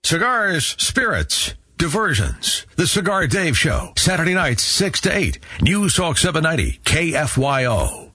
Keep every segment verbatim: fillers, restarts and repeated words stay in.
Cigars, spirits, diversions. The Cigar Dave Show, Saturday nights, six to eight. News Talk seven ninety, K F Y O.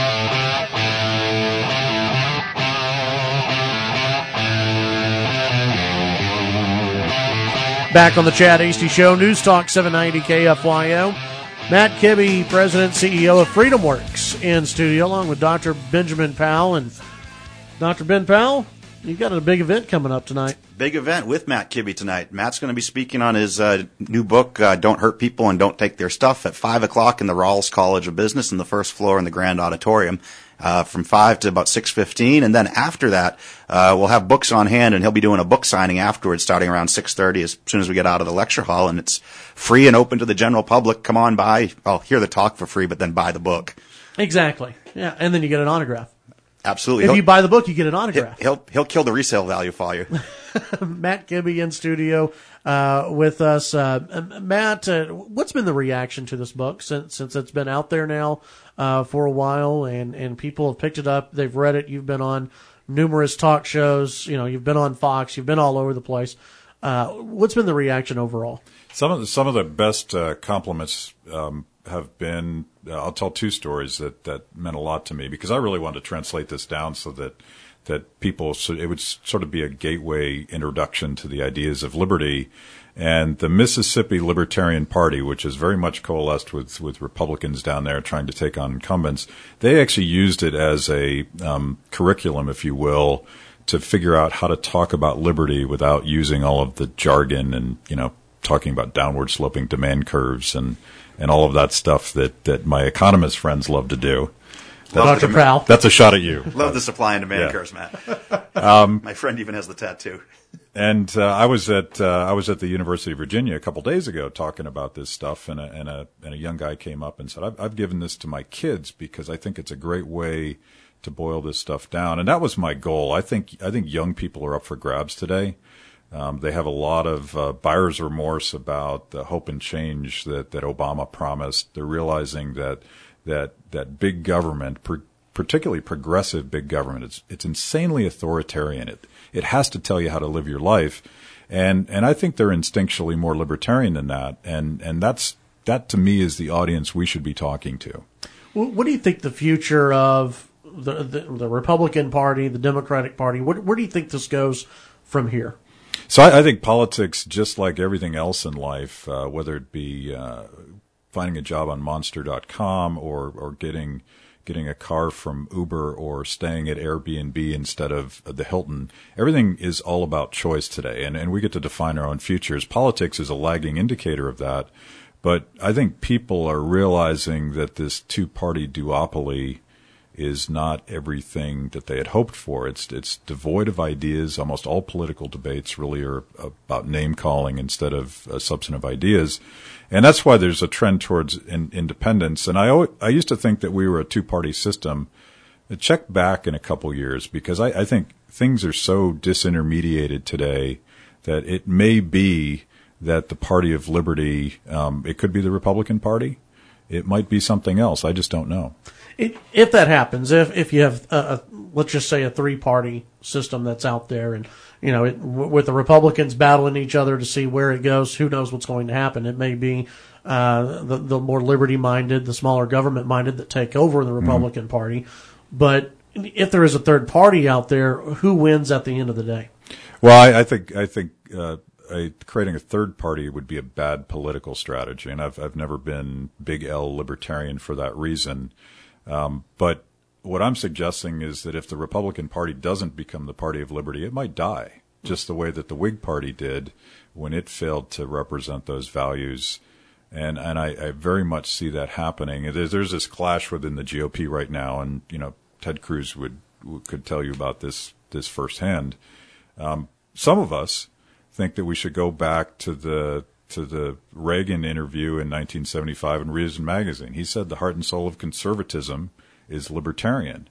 Back on the Chad Hasty Show, News Talk seven ninety K F Y O. Matt Kibbe, President, C E O of FreedomWorks, in studio, along with Doctor Benjamin Powell. And Doctor Ben Powell, you got a big event coming up tonight. Big event with Matt Kibbe tonight. Matt's going to be speaking on his uh, new book, uh, Don't Hurt People and Don't Take Their Stuff, at five o'clock in the Rawls College of Business in the first floor in the Grand Auditorium. Uh, from five to about six fifteen, and then after that, uh, we'll have books on hand, and he'll be doing a book signing afterwards, starting around six thirty, as soon as we get out of the lecture hall, and it's free and open to the general public. Come on by, well, hear the talk for free, but then buy the book. Exactly. Yeah, and then you get an autograph. Absolutely. If he'll, you buy the book, you get an autograph. He'll he'll, he'll kill the resale value for you. Matt Kibbe in studio uh, with us. Uh, Matt, uh, what's been the reaction to this book since since it's been out there now uh, for a while, and, and people have picked it up, they've read it, you've been on numerous talk shows, you know, you've been on Fox, you've been all over the place. Uh, what's been the reaction overall? Some of the, some of the best uh, compliments um, have been, uh, I'll tell two stories that, that meant a lot to me, because I really wanted to translate this down so that that people, so it would sort of be a gateway introduction to the ideas of liberty. And the Mississippi Libertarian Party, which is very much coalesced with, with Republicans down there trying to take on incumbents, they actually used it as a um, curriculum, if you will, to figure out how to talk about liberty without using all of the jargon and, you know, talking about downward sloping demand curves and, and all of that stuff that, that my economist friends love to do. Doctor Powell. That's a shot at you. Love the supply and demand yeah. curves, Matt. Um, My friend even has the tattoo. And uh, I was at uh, I was at the University of Virginia a couple days ago talking about this stuff, and a and a, and a young guy came up and said, I've, "I've given this to my kids because I think it's a great way to boil this stuff down." And that was my goal. I think I think young people are up for grabs today. Um, they have a lot of uh, buyer's remorse about the hope and change that, that Obama promised. They're realizing that that that big government, per, particularly progressive big government, it's it's insanely authoritarian. It it has to tell you how to live your life, and and I think they're instinctually more libertarian than that. And and that's that to me is the audience we should be talking to. What do you think the future of the the, the Republican Party, the Democratic Party? What, where do you think this goes from here? So I, I think politics, just like everything else in life, uh, whether it be uh, finding a job on Monster dot com or or getting getting a car from Uber or staying at Airbnb instead of the Hilton, everything is all about choice today, and and we get to define our own futures. Politics is a lagging indicator of that, but I think people are realizing that this two-party duopoly is not everything that they had hoped for. It's it's devoid of ideas. Almost all political debates really are about name-calling instead of uh, substantive ideas. And that's why there's a trend towards in, independence. And I always, I used to think that we were a two-party system. Check back in a couple years, because I, I think things are so disintermediated today that it may be that the party of liberty, um, it could be the Republican Party. It might be something else. I just don't know. It, if that happens, if if you have, a, a, let's just say, a three-party system that's out there, and you know, it, w- with the Republicans battling each other to see where it goes, who knows what's going to happen? It may be uh, the, the more liberty-minded, the smaller government-minded that take over the Republican mm-hmm. Party. But if there is a third party out there, who wins at the end of the day? Well, I, I think I think uh, a, creating a third party would be a bad political strategy, and I've I've never been big L libertarian for that reason. Um, but what I'm suggesting is that if the Republican Party doesn't become the party of liberty, it might die, just the way that the Whig Party did when it failed to represent those values. And and I, I very much see that happening. There's, there's this clash within the G O P right now, and you know Ted Cruz would could tell you about this this firsthand. Um, some of us think that we should go back to the to the Reagan interview in nineteen seventy-five in Reason Magazine. He said the heart and soul of conservatism is libertarian.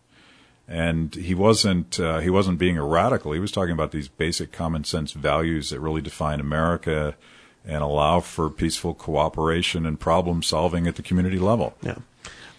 And he wasn't uh, he wasn't being a radical. He was talking about these basic common sense values that really define America and allow for peaceful cooperation and problem solving at the community level. Yeah.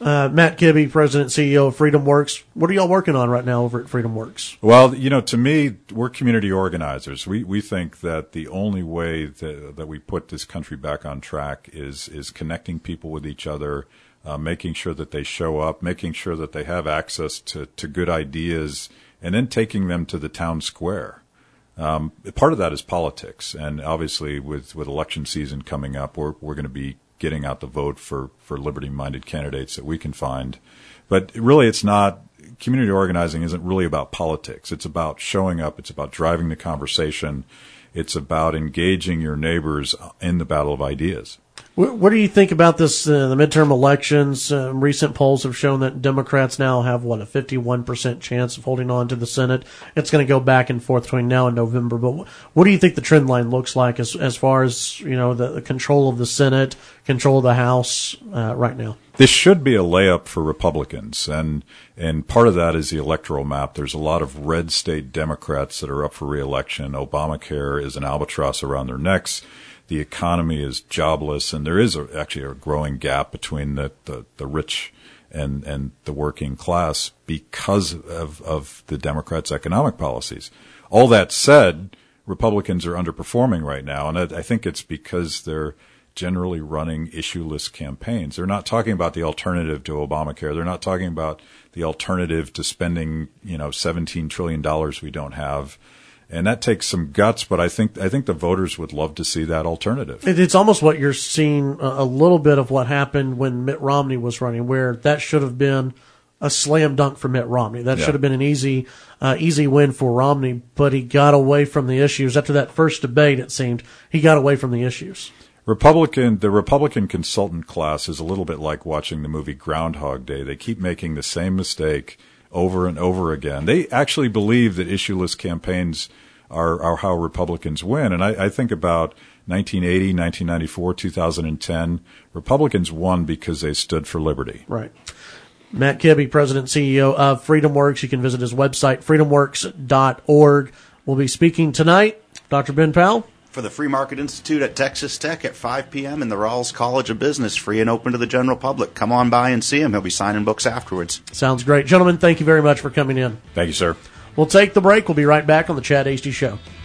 Uh, Matt Kibbe, President and C E O of FreedomWorks. What are y'all working on right now over at FreedomWorks? Well, you know, to me, we're community organizers. We we think that the only way that, that we put this country back on track is is connecting people with each other, uh, making sure that they show up, making sure that they have access to, to good ideas, and then taking them to the town square. Um, part of that is politics, and obviously with, with election season coming up, we're we're going to be getting out the vote for, for liberty-minded candidates that we can find. But really, it's not, community organizing isn't really about politics. It's about showing up. It's about driving the conversation. It's about engaging your neighbors in the battle of ideas. What, what do you think about this, uh, the midterm elections? Uh, recent polls have shown that Democrats now have, what, a fifty-one percent chance of holding on to the Senate. It's going to go back and forth between now and November. But what, what do you think the trend line looks like as as far as, you know, the, the control of the Senate, control of the House uh, right now? This should be a layup for Republicans, and and part of that is the electoral map. There's a lot of red state Democrats that are up for re-election. Obamacare is an albatross around their necks. The economy is jobless, and there is a, actually a growing gap between the, the, the rich and, and the working class because of, of the Democrats' economic policies. All that said, Republicans are underperforming right now, and I, I think it's because they're generally running issueless campaigns. They're not talking about the alternative to Obamacare. They're not talking about the alternative to spending, you know, seventeen trillion dollars we don't have. And that takes some guts, but I think I think the voters would love to see that alternative. It's almost what you're seeing, a little bit of what happened when Mitt Romney was running, where that should have been a slam dunk for Mitt Romney. That yeah. should have been an easy uh, easy win for Romney, but he got away from the issues. After that first debate, it seemed, he got away from the issues. Republican, the Republican consultant class is a little bit like watching the movie Groundhog Day. They keep making the same mistake over and over again. They actually believe that issueless campaigns are, are how Republicans win. And I, I think about nineteen eighty, nineteen ninety-four, two thousand ten, Republicans won because they stood for liberty. Right. Matt Kibbe, President and C E O of FreedomWorks. You can visit his website, freedom works dot org. We'll be speaking tonight. Doctor Ben Powell. For the Free Market Institute at Texas Tech at five p.m. in the Rawls College of Business, free and open to the general public. Come on by and see him. He'll be signing books afterwards. Sounds great. Gentlemen, thank you very much for coming in. Thank you, sir. We'll take the break. We'll be right back on the Chad Hasty Show.